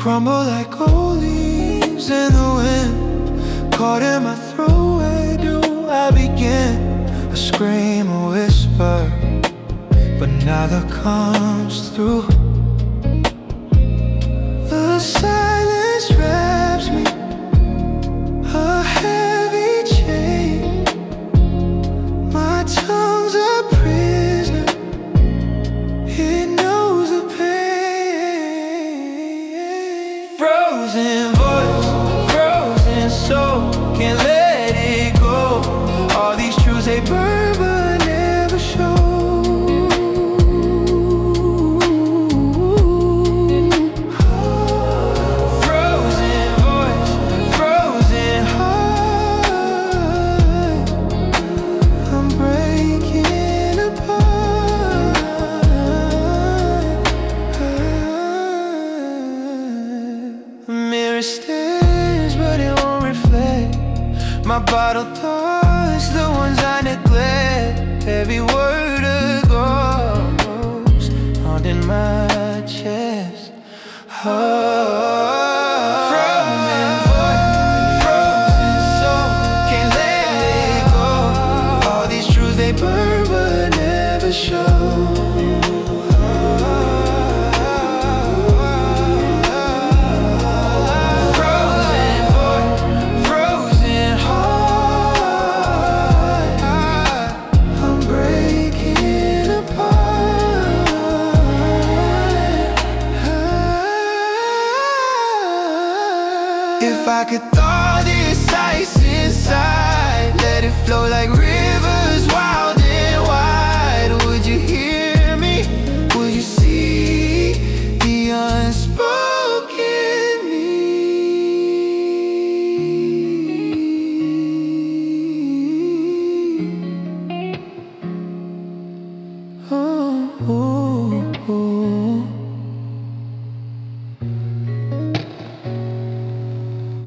crumble like old leaves in the wind, caught in my throat. Where do I begin? A scream, a whisper, but neither comes through. The silence wraps me, a heavy chain. My tongue's a prisoner, it knows the pain. Frozen voice, frozen soul, can't let it go. All these truths they burn but never show. Frozen voice, frozen heart, I'm breaking apart. The mirror stares but it won't reflect my bottled thoughts, the ones I neglect. Every word a ghost haunting my chest. Frozen voice, frozen soul, can't let it go. All these truths they burn but never show. Frozen voice, frozen heart, I'm breaking apart. If I could thaw this ice inside, let it flow like rivers wild and wide, would you hear me? Would you see the unspoken need? Oh.